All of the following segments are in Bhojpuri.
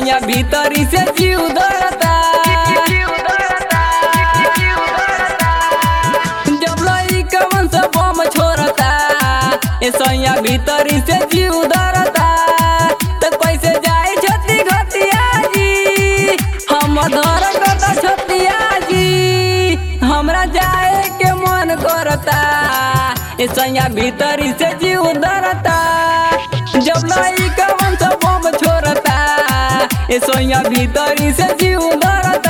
सैया भीतरी से जीव धरता। जब लई कवन से बम छोड़ता ए सैया भीतरी से जीव धरता। तो कैसे जाए छती घटिया जी हम धर कता छतिया जी हमरा जाए के मन करता ए सैया भीतरी से जीव धरता। जब लई कवन से बम छोड़ता ए सैया भीतरी से जीव धरता।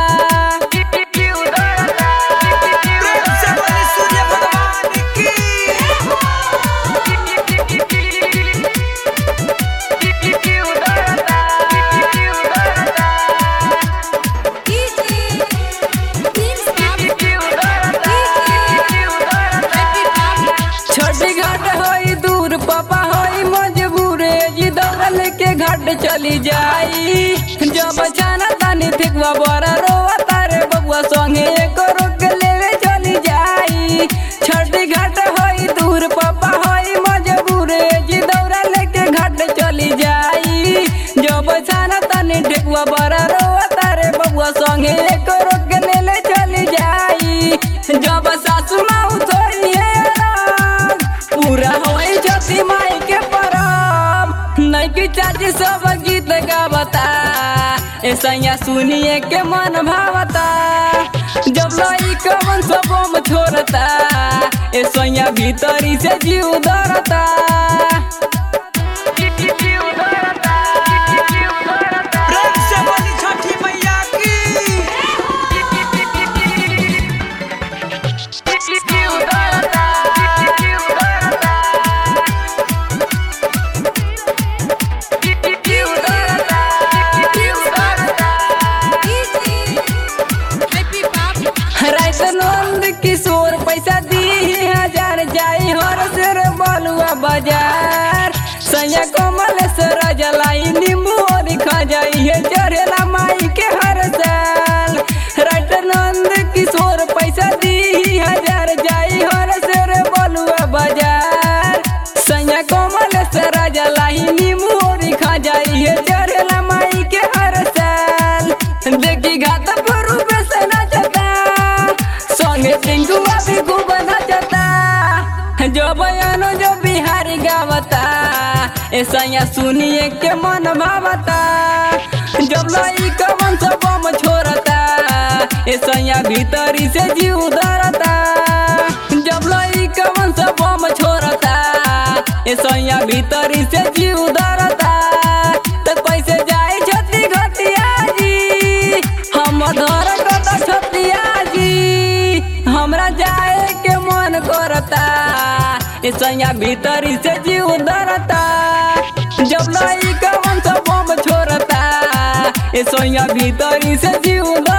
छोटी घाट होई दूर पापा होई मजबूरे जी दौड़ल के घाट चली जाई। जब जाना तानी फेंकवा बड़ा रोवा तारे बबुआ संगे एको रोक लेवे चली जाई। छोटी घाट होई दूर पापा होई मजबूरे जी दौड़ल के घाट चली जाई। जब जाना तानी फेंकवा बड़ा रोवा तारे बबुआ संगे एको रोक लेवे चली जाई। जब सासू माँ उतरी पूरा होई छती माई के परम नहीं की चाची सब गीत गावता ए सैया सुनिए के मन भावता। जब लई कवन सब बम छोड़ता ए सैया भीतरी से जीव धरता। नंद किशोर पैसा दी 1000 जाई हर सिर बलुआ बाजार। सैया कमल से रजलाई नींबू और खा जाई है चढ़ेला माई के हर साल। राइट नंद किशोर पैसा दी 1000 जाई हर सिर बलुआ बाजार। सैया कमल से रजलाई नींबू और खा जाई है चढ़ेला माई के हर साल। देखी घाट पर रूपे से नचता संगे टिंकुआ भी खूब नचता। जो बयानो जो बिहारी गावता ए सैया सुनिए के मन भावता। जब लई कवन से बम छोड़ता ए सैया भीतरी से जीव धरता। जब लई कवन से बम छोड़ता ए सैया भीतरी से जीव धरता। तो कैसे जाए छती घटिया जी हम धर कता छतिया जी हमरा जाए के मन करता ए सैया भीतरी से जीव धरता। जब लई कवन से बम छोड़ता ए सैया भीतरी से जीव धरता।